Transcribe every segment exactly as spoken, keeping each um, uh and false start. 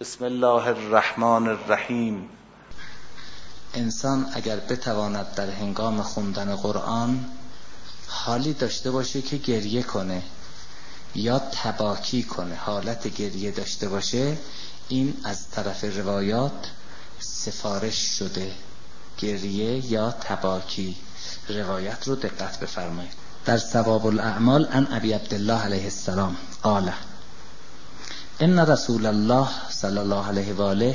بسم الله الرحمن الرحیم. انسان اگر بتواند در هنگام خوندن قرآن حالی داشته باشه که گریه کنه یا تباکی کنه، حالت گریه داشته باشه، این از طرف روایات سفارش شده، گریه یا تباکی. روایت رو دقت بفرمایید. در ثواب الاعمال عن ابی عبدالله علیه السلام قال ان رسول الله صلی الله علیه و آله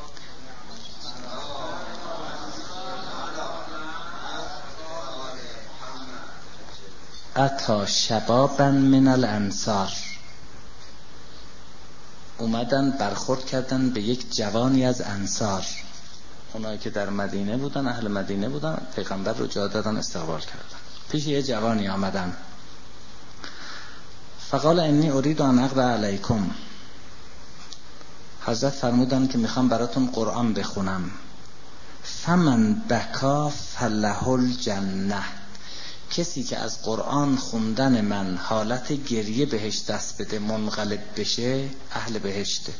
اتی شبابا من الانصار، اومدن برخورد کردن به یک جوانی از انصار، اونایی که در مدینه بودن، اهل مدینه بودن، پیغمبر رو جا دادن، استقبال کردن. پیش یه جوانی آمدن. فقال انی اريد ان اقرأ علیکم، حضرت فرمودن که میخوام براتون قرآن بخونم. فمن بکا فله الجنه، کسی که از قرآن خوندن من حالت گریه بهش دست بده، منقلب بشه، اهل بهشته.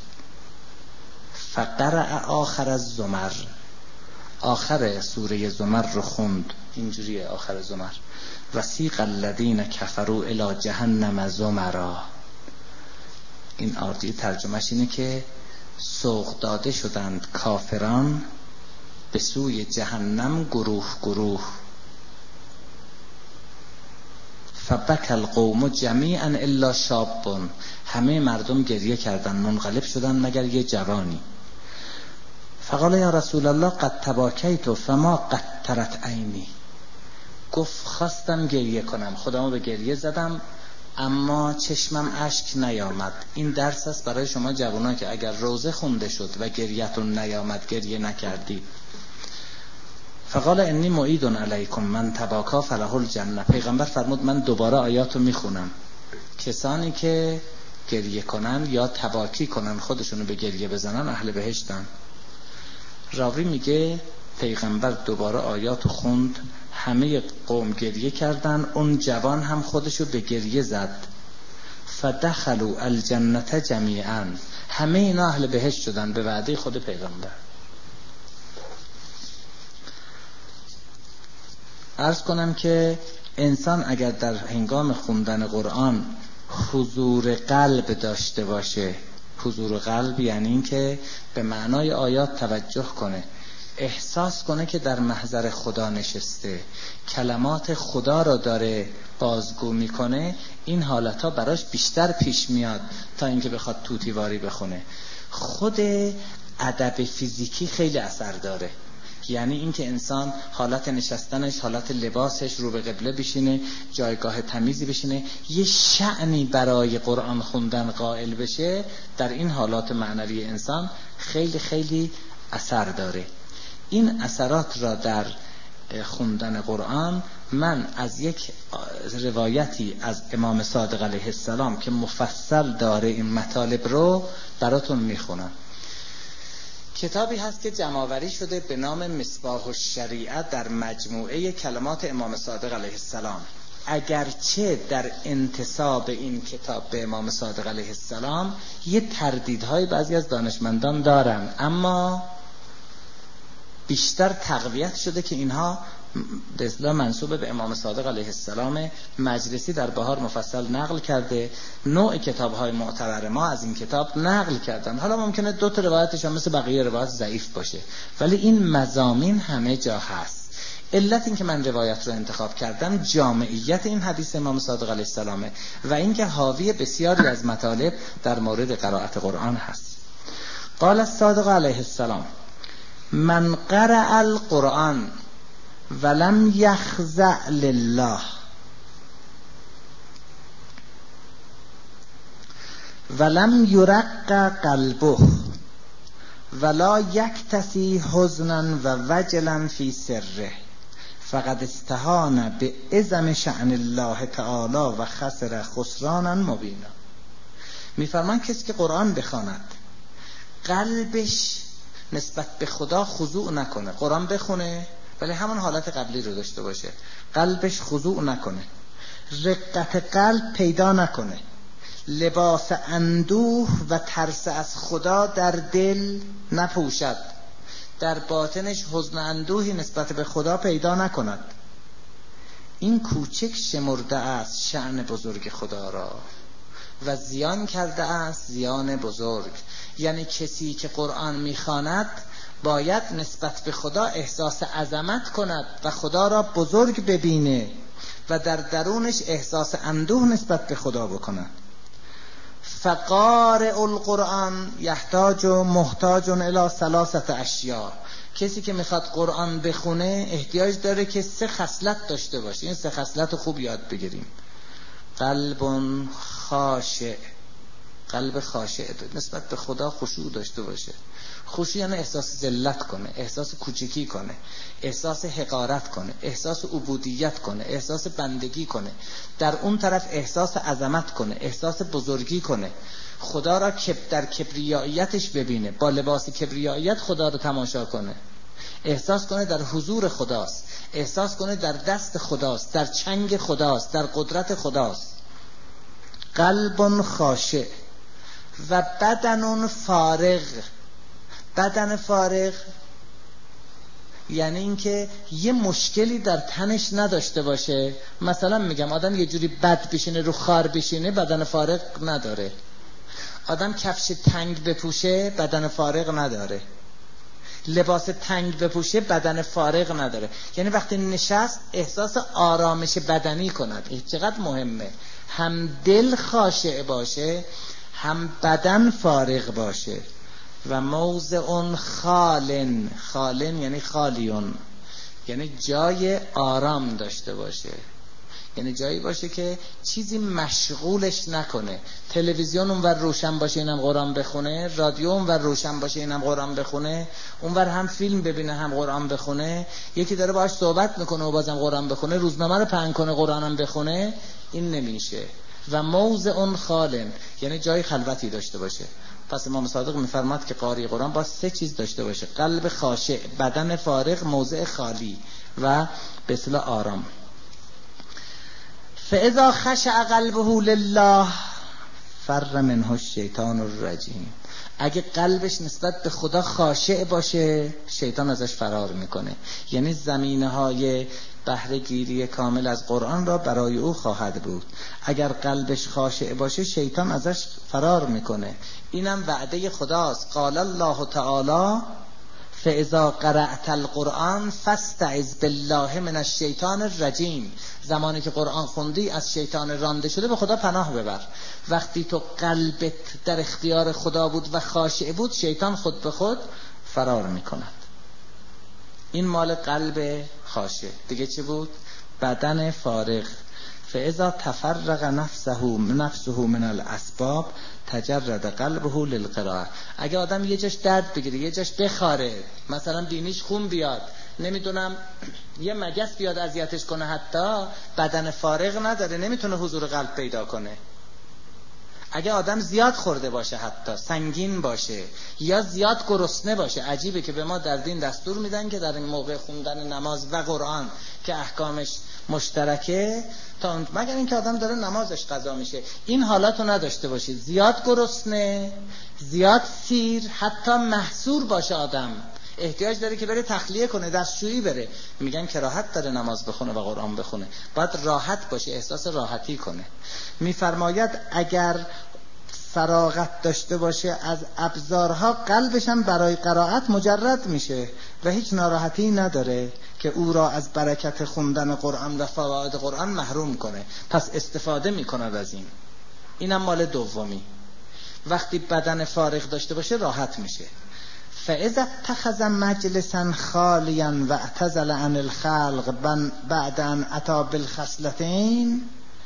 فقرأ آخر الزمر، آخر سوره زمر رو خوند، اینجوریه آخر زمر. وسیق الذین کفروا الی جهنم زمرا، این آیه ترجمهش اینه که سوق داده شدند کافران به سوی جهنم گروه گروه. فبک القوم جمیعا الا شاب، همه مردم گریه کردن، منقلب شدن مگر یه جوانی. فقال یا رسول الله قد تباکیت فما قطرت عینی، گفت خواستم گریه کنم، خودمو به گریه زدم اما چشمم اشک نیامد. این درس است برای شما جوانان که اگر روزه خونده شد و گریه‌تون نیامد، گریه نکردید. فقال انی معید علیکم من تباکا فله الجنه، پیغمبر فرمود من دوباره آیاتو میخونم، کسانی که گریه کنن یا تباکی کنن، خودشونو به گریه بزنن، اهل بهشتن. راوی میگه پیغمبر دوباره آیاتو خوند، همه قوم گریه کردن، اون جوان هم خودشو به گریه زد. فدخلوا الجنه جمیعا، همه اینا اهل بهشت شدن به وعده خود پیغمبر. عرض کنم که انسان اگر در هنگام خوندن قرآن حضور قلب داشته باشه، حضور قلب یعنی این که به معنای آیات توجه کنه، احساس کنه که در محضر خدا نشسته، کلمات خدا را داره بازگو میکنه، این حالتا براش بیشتر پیش میاد تا اینکه بخواد توتیواری بخونه. خود ادب فیزیکی خیلی اثر داره، یعنی اینکه انسان حالت نشستنش، حالت لباسش، رو به قبله بشینه، جایگاه تمیزی بشینه، یه شأنی برای قرآن خوندن قائل بشه، در این حالات معنوی انسان خیلی خیلی اثر داره. این اثرات را در خوندن قرآن من از یک روایتی از امام صادق علیه السلام که مفصل داره این مطالب رو براتون میخونم. کتابی هست که جمع‌آوری شده به نام مصباح الشریعه در مجموعه کلمات امام صادق علیه السلام. اگرچه در انتساب این کتاب به امام صادق علیه السلام یه تردیدهای بعضی از دانشمندان دارن، اما بیشتر تقویت شده که اینها به اصطلاح منسوب به امام صادق علیه السلام. مجلسی در بهار مفصل نقل کرده، نوع کتاب‌های معتبر ما از این کتاب نقل کردن. حالا ممکنه دو تا روایتش هم مثل بقیه روایت ضعیف باشه، ولی این مضامین همه جا هست. علت این که من روایت رو انتخاب کردم جامعیت این حدیث امام صادق علیه السلامه و اینکه حاوی بسیاری از مطالب در مورد قرائت قرآن هست. قال الصادق علیه السلام من قرأ القرآن ولم یخضع لله ولم یرق قلبه ولا یکتسی حزنا و وجلا فی سره فقد استهان به عظم شأن الله تعالی و خسر خسرانا مبینا. میفرمان کسی که قرآن بخواند قلبش نسبت به خدا خضوع نکنه، قرآن بخونه ولی همون حالت قبلی رو داشته باشه، قلبش خضوع نکنه، رقت قلب پیدا نکنه، لباس اندوه و ترس از خدا در دل نپوشد، در باطنش حزن اندوهی نسبت به خدا پیدا نکند. این کوچک شمرده است شأن بزرگ خدا را و زیان کرده است زیان بزرگ. یعنی کسی که قرآن میخواند باید نسبت به خدا احساس عظمت کند و خدا را بزرگ ببینه و در درونش احساس اندوه نسبت به خدا بکند. فقارئ القرآن یحتاج و محتاج الی ثلاثه اشیاء. کسی که میخواد قرآن بخونه احتیاج داره که سه خصلت داشته باشه. این سه خصلت رو خوب یاد بگیریم. قلب خاشع، قلب خاشع نسبت به خدا خشوع داشته باشه. خشوع یعنی احساس ذلت کنه، احساس کوچکی کنه، احساس حقارت کنه، احساس عبودیت کنه، احساس بندگی کنه، در اون طرف احساس عظمت کنه، احساس بزرگی کنه، خدا را در کبریاییتش ببینه، با لباس کبریاییت خدا رو تماشا کنه، احساس کنه در حضور خداست، احساس کنه در دست خداست، در چنگ خداست، در قدرت خداست. قلب خاشع و بدن فارغ. بدن فارغ یعنی اینکه یه مشکلی در تنش نداشته باشه. مثلا میگم آدم یه جوری بد بشینه رو خار بشینه بدن فارغ نداره. آدم کفش تنگ بپوشه بدن فارغ نداره. لباس تنگ بپوشه بدن فارغ نداره. یعنی وقتی نشست احساس آرامش بدنی کند. این چقدر مهمه. هم دل خاشع باشه هم بدن فارغ باشه. و موضع خالن، خالن یعنی خالیون، یعنی جای آرام داشته باشه. یعنی جایی باشه که چیزی مشغولش نکنه. تلویزیون اونور روشن باشه اینم قرآن بخونه، رادیو اونور روشن باشه اینم قرآن بخونه، اونور هم فیلم ببینه هم قرآن بخونه، یکی داره باهاش صحبت میکنه و بازم قرآن بخونه، روزنامه رو پهن کنه قرآنم بخونه. این نمیشه. و موضع خالن یعنی جای خلوتی داشته باشه. پس امام صادق میفرماد که قاری قرآن با سه چیز داشته باشه: قلب خاشع، بدن فارغ، موضع خالی و به اصطلاح آرام. فاذا خشع قلبه لله فر منه الشیطان الرجیم. اگه قلبش نسبت به خدا خاشع باشه شیطان ازش فرار میکنه. یعنی زمینه‌های بهره گیری کامل از قرآن را برای او خواهد بود. اگر قلبش خاشع باشه شیطان ازش فرار میکنه. اینم وعده خداست. قال الله تعالی فاذا قرأت القرآن فاستعذ بالله من الشیطان الرجیم. زمانی که قرآن خوندی از شیطان رانده شده به خدا پناه ببر. وقتی تو قلبت در اختیار خدا بود و خاشع بود شیطان خود به خود فرار میکند. این مال قلب خاشع. دیگه چی بود؟ بدن فارغ. فاذا تفرغ نفسه نفسه من الاسباب تجرد قلبه للقراءه. اگه آدم یه جاش درد بگیره، یه جاش بخاره، مثلا بینیش خون بیاد، نمیدونم یه مگس بیاد اذیتش کنه، حتی بدن فارغ نداره، نمیتونه حضور قلب پیدا کنه. اگه آدم زیاد خورده باشه، حتی سنگین باشه یا زیاد گرسنه باشه، عجیبه که به ما در دین دستور میدن که در این موقع خوندن نماز و قرآن که احکامش مشترکه، تا مگر اینکه آدم داره نمازش قضا میشه، این حالاتو نداشته باشه. زیاد گرسنه، زیاد سیر، حتی محصور باشه آدم، احتیاج داره که بره تخلیه کنه، دستشویی بره، میگن کراهت داره نماز بخونه و قرآن بخونه، باید راحت باشه، احساس راحتی کنه. میفرماید اگر فراغت داشته باشه از ابزارها، قلبش هم برای قرائت مجرد میشه و هیچ ناراحتی نداره که او را از برکت خوندن قرآن و فواید قرآن محروم کنه. پس استفاده میکند از این. اینم مال دومی. وقتی بدن فارغ داشته باشه راحت میشه. فاذا اتخذ مجلسا خالیا و اعتزل عن الخلق بعد ان اتى بالخصلتين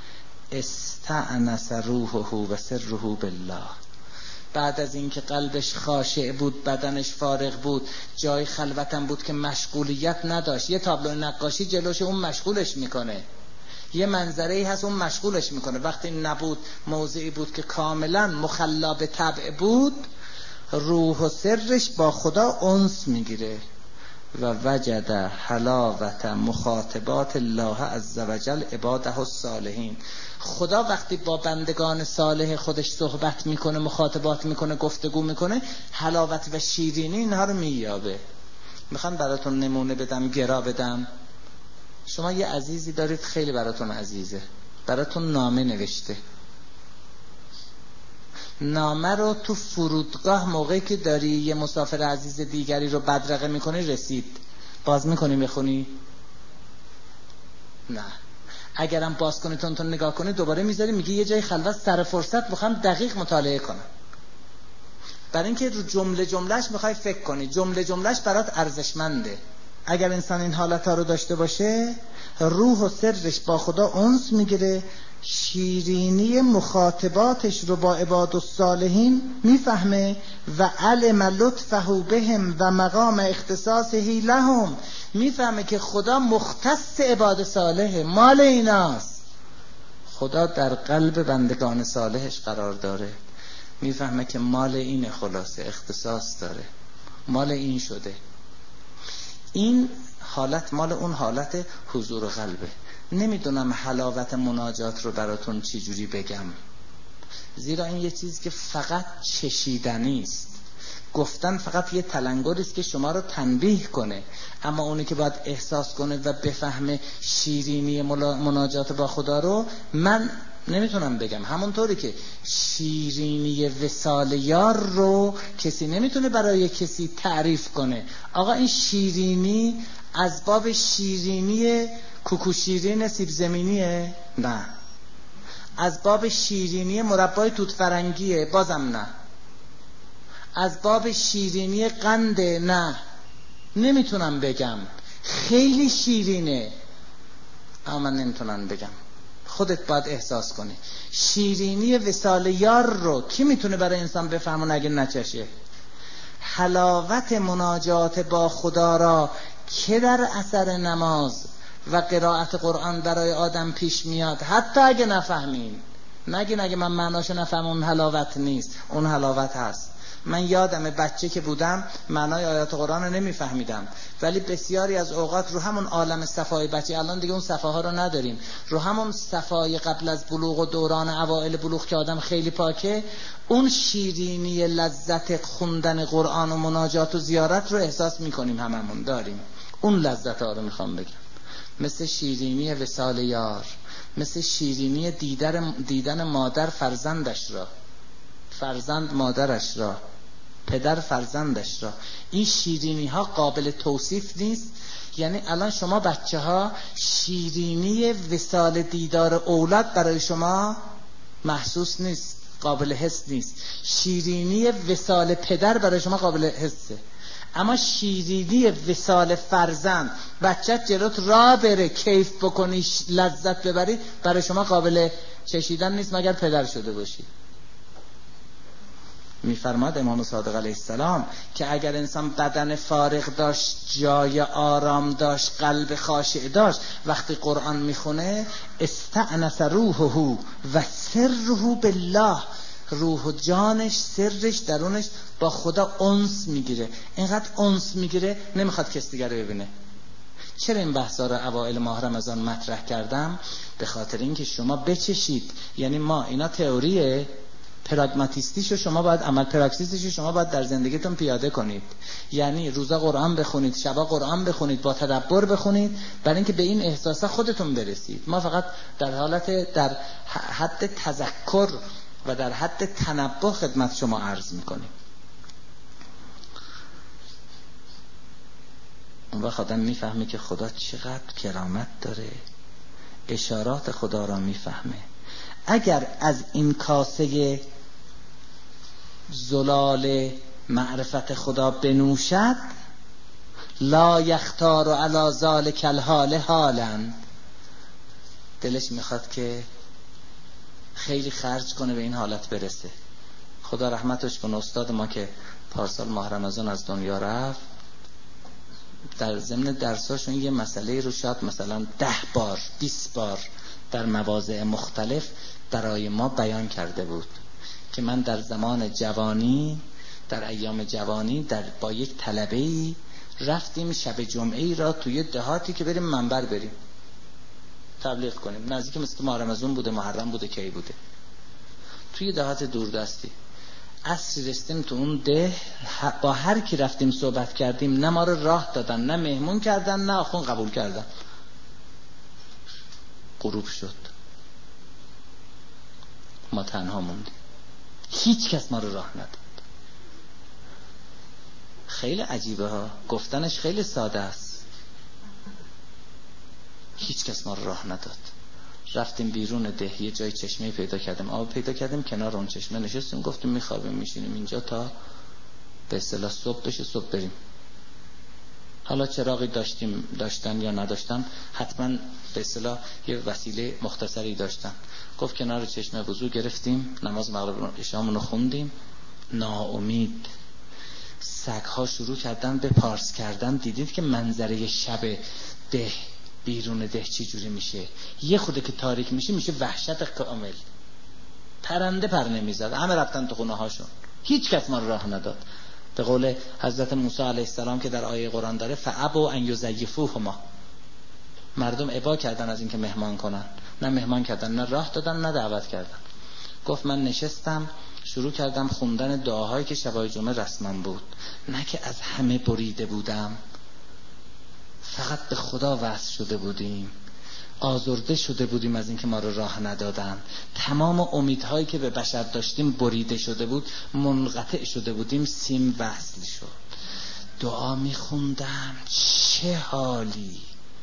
استأنس روحه و سره بالله. بعد از اینکه قلبش خاشع بود، بدنش فارغ بود، جای خلوتم بود که مشغولیت نداشت، یه تابلو نقاشی جلوش اون مشغولش میکنه، یه منظره‌ای هست اون مشغولش میکنه. وقتی نبود، موضعی بود که کاملا مخلا به طبع بود، روح و سرش با خدا انس میگیره و وجد حلاوت مخاطبات الله عزوجل عباده الصالحین. خدا وقتی با بندگان صالح خودش صحبت میکنه، مخاطبات میکنه، گفتگو میکنه، حلاوت و شیرینی اینها رو مییابه. میخوام براتون نمونه بدم، گرا بدم. شما یه عزیزی دارید خیلی براتون عزیزه، براتون نامه نوشته. نامه رو تو فرودگاه موقعی که داری یه مسافر عزیز دیگری رو بدرقه میکنی رسید، باز میکنی بخونی؟ نه. اگرم باز کنی تون تون نگاه کنی دوباره میذاری میگی یه جای خلوت سر فرصت بخوام دقیق مطالعه کنم. برای اینکه رو جمله جملهش میخوای فکر کنی، جمله جملهش برات ارزشمنده. اگر انسان این حالت ها رو داشته باشه، روح و سرش با خدا انس میگیره، شیرینی مخاطباتش رو با عباد الصالحین میفهمه و علم لطفه بهم و مقام اختصاصه لهم، میفهمه که خدا مختص عباد صالحه، مال ایناست. خدا در قلب بندگان صالحش قرار داره، میفهمه که مال اینه، خلاصه اختصاص داره، مال این شده. این حالت مال اون حالت حضور قلبه. نمیدونم حلاوت مناجات رو براتون چی جوری بگم، زیرا این یه چیز که فقط چشیدنی است. گفتن فقط یه تلنگری است که شما رو تنبیه کنه، اما اونی که باید احساس کنه و بفهمه شیرینی مناجات با خدا رو من نمیتونم بگم. همونطوری که شیرینی وصال یار رو کسی نمیتونه برای کسی تعریف کنه. آقا این شیرینی از باب شیرینی کوکو شیرین سیب زمینیه؟ نه. از باب شیرینی مربای توت فرنگیه؟ بازم نه. از باب شیرینی قنده؟ نه. نمیتونم بگم. خیلی شیرینه اما من نمیتونم بگم. خودت باید احساس کنی. شیرینی وصال یار رو کی میتونه برای انسان بفهمه اگه نچشه؟ حلاوت مناجات با خدا را که در اثر نماز و قرائت قرآن برای آدم پیش میاد، حتی اگه نفهمین. نگین اگه من معناشو نفهم اون حلاوت نیست، اون حلاوت هست. من یادم بچه که بودم معنای آیات قرآن رو نمیفهمیدم، ولی بسیاری از اوقات رو همون عالم صفای بچه، الان دیگه اون صفاها رو نداریم، رو همون صفای قبل از بلوغ و دوران اوائل بلوغ که آدم خیلی پاکه، اون شیرینی لذت خوندن قرآن و مناجات و زیارت رو احساس میکنیم، هممون داریم. اون لذت ها رو میخوام بگم، مثل شیرینی وصال یار، مثل شیرینی دیدن, دیدن مادر فرزندش را، فرزند مادرش را، پدر فرزندش را. این شیرینی ها قابل توصیف نیست. یعنی الان شما بچه ها شیرینی وصال دیدار اولاد برای شما محسوس نیست، قابل حس نیست. شیرینی وصال پدر برای شما قابل حسه، اما شیرینی وصال فرزند، بچت جلوت راه بره کیف بکنی لذت ببری، برای شما قابل چشیدن نیست مگر پدر شده باشی. میفرماد امام صادق علیه السلام که اگر انسان بدن فارغ داشت، جای آرام داشت، قلب خاشع داشت، وقتی قرآن میخونه استأنس روحه و سره بالله، روح و جانش، سرش، درونش با خدا انس میگیره. اینقدر انس میگیره نمیخواد کس دیگر رو ببینه. چرا این بحثا رو اوائل ماه رمضان مطرح کردم؟ به خاطر اینکه شما بچشید. یعنی ما اینا تئوریه، پراگماتیستیشو شما باید عمل پراکتیسیشو شما باید در زندگیتون پیاده کنید. یعنی روزا قرآن بخونید، شبا قرآن بخونید، با تدبر بخونید، برای اینکه به این احساسا خودتون برسید. ما فقط در حالت در حد تذکر و در حد تنبه خدمت شما عرض میکنیم. اون وقت آدم میفهمه که خدا چقدر کرامت داره، اشارات خدا را میفهمه. اگر از این کاسه زلال معرفت خدا بنوشد، لا یختار علی ذلک الحال حالا، دلش میخواد که خیلی خرج کنه به این حالت برسه. خدا رحمتش کنه استاد ما که پارسال ماه رمضان از دنیا رفت، در ضمن درساشون یه مسئله رو شاید مثلا ده بار بیست بار در مواضع مختلف برای ما بیان کرده بود که من در زمان جوانی، در ایام جوانی، در با یک طلبه‌ای رفتیم شب جمعه ای را توی دهاتی که بریم منبر بریم تبلیغ کنیم، نزدیک مثل ماه رمضان بوده، محرم بوده، کی بوده، توی دهات دوردستی. عصر رسیدیم تو اون ده، با هر کی رفتیم صحبت کردیم نه ما رو راه دادن، نه مهمون کردن، نه آخون قبول کردن. غروب شد، ما تنها موندیم، هیچ کس ما رو راه نداد. خیلی عجیبه ها، گفتنش خیلی ساده است. هیچ کس ما رو راه نداد. رفتیم بیرون ده، یه جای چشمه پیدا کردیم، آب پیدا کردیم، کنار اون چشمه نشستیم، گفتیم میخوابیم میشینیم اینجا تا به اصطلاح صبح بشه، صبح بریم. حالا چراغی داشتیم داشتن یا نداشتن، حتما به اصطلاح یه وسیله مختصری داشتن. گفت کنار چشمه وضو گرفتیم، نماز مغرب عشامون رو خوندیم. ناامید سگ‌ها شروع کردن به پارس کردن. دیدید که منظره شب ده بیرون ده چی جوری میشه؟ یه خوده که تاریک میشه میشه وحشت کامل. پرنده پر نمیزد، همه رفتن تو خونه هاشون، هیچ کس ما راه نداد. به قول حضرت موسی علیه السلام که در آیه قرآن داره، فابوا ان یضیفوهما، مردم ابا کردن از اینکه مهمان کنن، نه مهمان کردن، نه راه دادن، نه دعوت کردن. گفت من نشستم شروع کردم خوندن دعاهایی که شبای جمعه رسمم بود، نه که از همه بریده بودم، فقط به خدا وصل شده بودیم، آزرده شده بودیم از اینکه ما رو راه ندادن. تمام امیدهایی که به بشر داشتیم بریده شده بود، منقطع شده بودیم، سیم وصل شد. دعا میخوندم، چه حالی،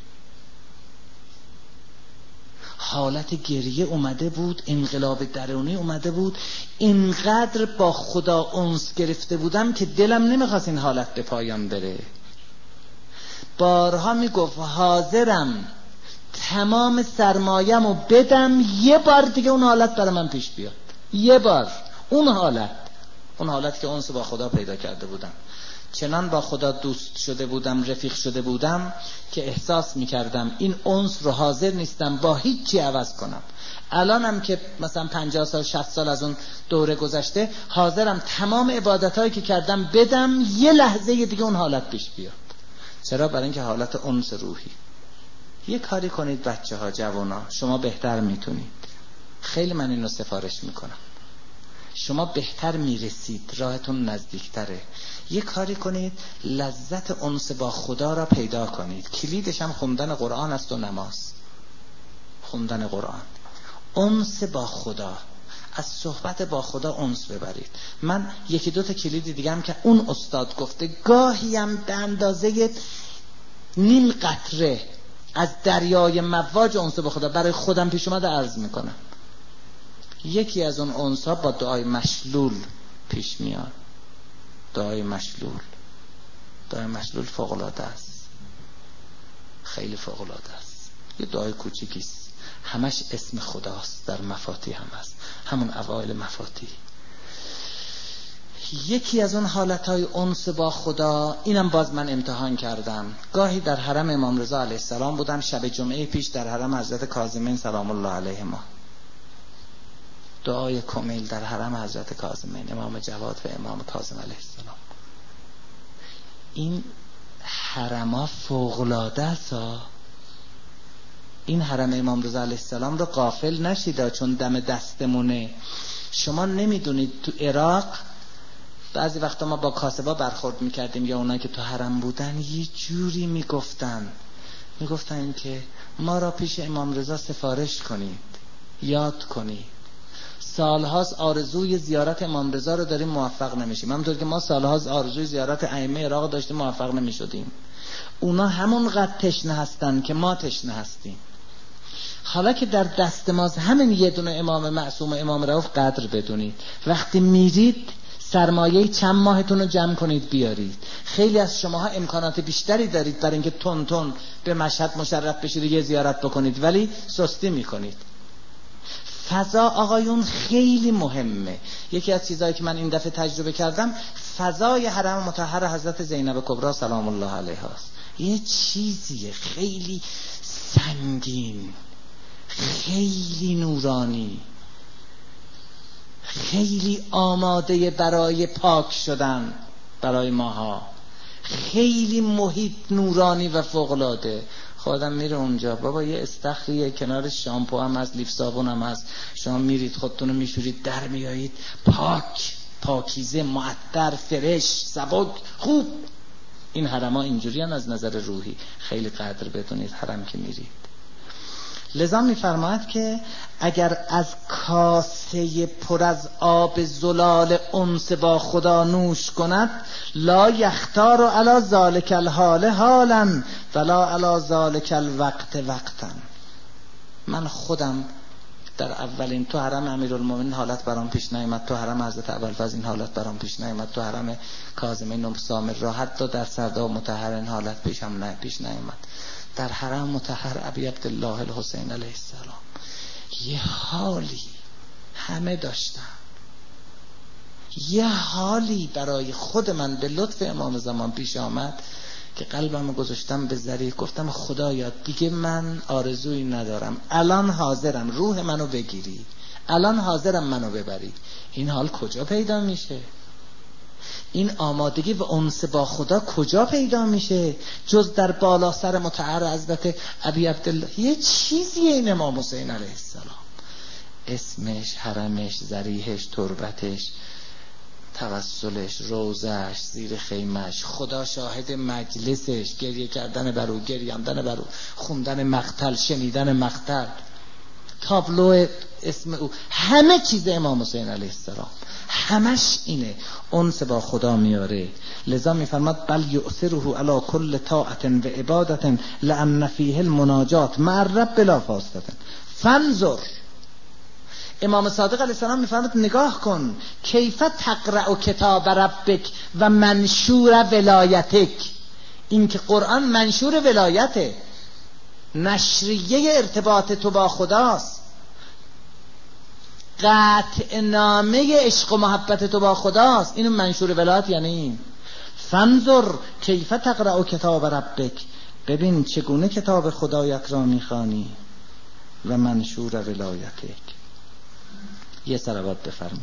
حالت گریه اومده بود، انقلاب درونی اومده بود. اینقدر با خدا انس گرفته بودم که دلم نمیخواست این حالت به پایان بره. بارها میگفت حاضرم تمام سرمایه‌مو رو بدم یه بار دیگه اون حالت برای من پیش بیاد، یه بار اون حالت اون حالت که انس با خدا پیدا کرده بودم. چنان با خدا دوست شده بودم، رفیق شده بودم که احساس میکردم این انس رو حاضر نیستم با هیچی عوض کنم. الانم که مثلا پنجاه سال شصت سال از اون دوره گذشته، حاضرم تمام عبادتایی که کردم بدم یه لحظه دیگه اون حالت پیش بیاد. چرا؟ برای اینکه حالت انس روحی. یه کاری کنید بچه ها، جوانا، شما بهتر میتونید، خیلی من اینو سفارش میکنم، شما بهتر میرسید، راهتون نزدیکتره. یه کاری کنید لذت انس با خدا را پیدا کنید. کلیدش هم خوندن قرآن است و نماز. خوندن قرآن، انس با خدا، از صحبت با خدا انس ببرید. من یکی دو تا کلید دیگه هم که اون استاد گفته، گاهی هم به اندازه نیم قطره از دریای مواج انس با خدا برای خودم پیش اومده عرض میکنم. یکی از اون انس ها با دعای مشلول پیش میاد. دعای مشلول، دعای مشلول فوق العاده است، خیلی فوق العاده است. یه دعای کوچیکیست، همش اسم خداست، در مفاتیح هم هست، همون اوایل مفاتیح. یکی از اون حالتهای انس با خدا، اینم باز من امتحان کردم. گاهی در حرم امام رضا علیه السلام بودم، شب جمعه پیش در حرم حضرت کاظمین سلام الله علیهما، دعای کمیل در حرم حضرت کاظمین، امام جواد و امام کاظم علیه السلام. این حرما فوق‌العاده است. این حرم امام رضا علیه السلام رو غافل نشید، چون دم دستمونه. شما نمیدونید تو عراق بعضی وقتا ما با کاسبا برخورد میکردیم، یا اونایی که تو حرم بودن یه جوری میگفتن میگفتن که ما را پیش امام رضا سفارش کنید، یاد کنید. سالهاست آرزوی زیارت امام رضا رو داریم، موفق نمیشیم. همونطور که ما سالهاست آرزوی زیارت ائمه عراق داشتیم، موفق نمیشدیم. اونا همونقدر تشنه هستن که ما تشنه هستیم. حالا که در دست ماست همین یه دونه امام معصوم و امام رؤوف، قدر بدونید. وقتی میرید سرمایه چند ماهتون رو جمع کنید بیارید. خیلی از شماها امکانات بیشتری دارید برای اینکه تون تون به مشهد مشرف بشید و یه زیارت بکنید، ولی سستی میکنید. فضا آقایون خیلی مهمه. یکی از چیزایی که من این دفعه تجربه کردم، فضای حرم مطهر حضرت زینب کبری سلام الله علیها است. یه چیزیه خیلی سنگین، خیلی نورانی، خیلی آماده برای پاک شدن برای ماها. خیلی محیط نورانی و فوق‌العاده. خودم میره اونجا، بابا یه استخریه، کنار شامپو هم هست، لیف صابون هم هست، شما میرید خودتون رو میشورید در میایید پاک، پاکیزه، معطر، فرش، سبک، خوب. این حرما اینجوری هم از نظر روحی. خیلی قدر بدونید حرم که میرید. لذا میفرماید که اگر از کاسه پر از آب زلال انس با خدا نوش کند، لا یختار علی ذالک الحال حالا ولا علی ذالک الوقت وقتا. من خودم در اولین تو حرم امیرالمومنین حالت برام پیش نیامد، تو حرم حضرت ابوالفضل این حالت برام پیش نیامد، تو حرم کاظمین سامر را حتی در سردا مطهر این حالت پیشم نه پیش نیامد. در حرم مطهر ابی عبدالله الحسین علیه السلام یه حالی همه داشتم، یه حالی برای خود من به لطف امام زمان پیش آمد که قلبم گذاشتم به ذریع، گفتم خدایا دیگه من آرزویی ندارم، الان حاضرم روح منو بگیری، الان حاضرم منو ببری. این حال کجا پیدا میشه؟ این آمادگی و انس با خدا کجا پیدا میشه جز در بالا سر مطهر حضرت ابی عبدالله؟ یه چیزی این امام حسین علیه السلام، اسمش، حرمش، ذریحش، تربتش، توسلش، روزش، زیر خیمش، خدا شاهد مجلسش، گریه کردن بر او، گریاندن بر او، خوندن مقتل، شنیدن مقتل، تابلو اسم او، همه چیز امام حسین علیه السلام همش اینه، انس با خدا میاره. لذا میفرماد بل یؤثره علی کل طاعت و عبادت لان فیه المناجات مع الرب بلا فاصله. فانظر، امام صادق علیه السلام میفرماد نگاه کن، کیف تقرأ کتاب ربک و منشور ولایتک. این که قرآن منشور ولایته، نشریه ارتباط تو با خداست، قطع نامه عشق و محبت تو با خداست. اینو منشور ولایت یعنی این. فانظر کیف تقرأ کتاب ربک، ببین چگونه کتاب خدایت را میخوانی، و منشور ولایتک. یه صلوات بفرمه.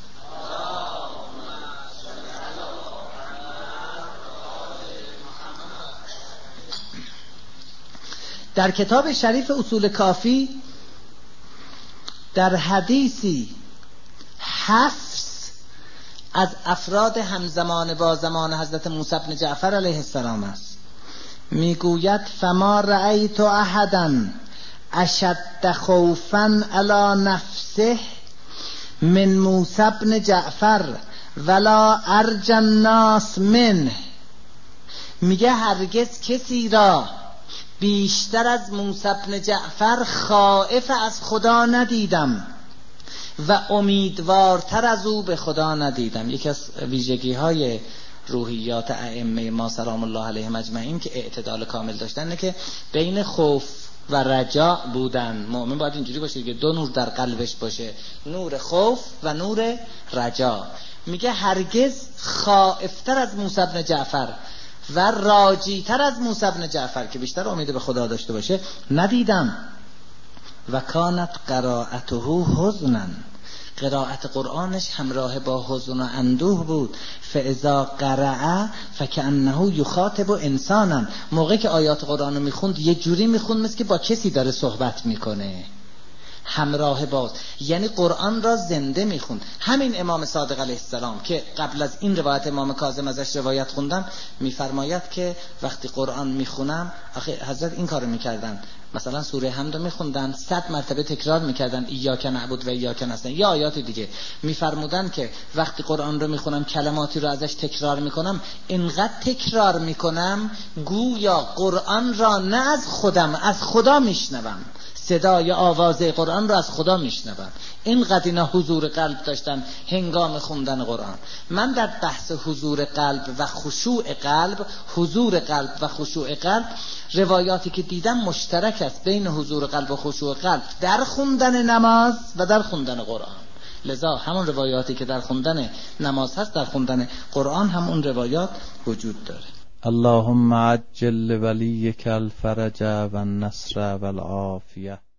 در کتاب شریف اصول کافی در حدیثی حفص از افراد همزمان با زمان حضرت موسی بن جعفر علیه السلام است. میگوید فما رأیت احدا اشد خوفا علی نفسه من موسی بن جعفر ولا ارجى الناس منه. میگه هرگز کسی را بیشتر از موسی بن جعفر خائف از خدا ندیدم و امیدوارتر از او به خدا ندیدم. یکی از ویژگی های روحیات ائمه ما سلام الله علیهم اجمعین که اعتدال کامل داشتن اینه که بین خوف و رجا بودن. مؤمن باید اینجوری باشه که دو نور در قلبش باشه، نور خوف و نور رجا. میگه هرگز خائفتر از موسی بن جعفر و راجیتر از موسی بن جعفر که بیشتر امید به خدا داشته باشه ندیدم. و کانت قرائته حزنا، قرائت قرآنش همراه با حزن و اندوه بود. فاذا قرأ فکأنه یخاطب انسانا، موقعی که آیات قرآن رو میخوند یه جوری میخوند مثل که با کسی داره صحبت میکنه، همراه باز، یعنی قرآن را زنده میخوند. همین امام صادق علیه السلام که قبل از این روایت امام کاظم ازش روایت خوندم میفرماید که وقتی قرآن میخونم، آخه حضرت این کارو میکردن، مثلا سوره حمد رو میخوندن صد مرتبه تکرار میکردن ایاک نعبد و ایاک نستعین، یا آیات دیگه میفرمودن که وقتی قرآن رو میخونم کلماتی رو ازش تکرار میکنم، اینقدر تکرار میکنم گویا قرآن را نه از خودم، از خدا میشنوم، صدای آواز قرآن رو از خدا میشنوم. اینقدر اینا حضور قلب داشتن هنگام خوندن قرآن. من در بحث حضور قلب و خشوع قلب، حضور قلب و خشوع قلب، روایاتی که دیدم مشترک است بین حضور قلب و خشوع قلب در خوندن نماز و در خوندن قرآن. لذا همون روایاتی که در خوندن نماز هست در خوندن قرآن هم اون روایات وجود داره. اللهم عجل ولیک الفرج و النصر و العافیه.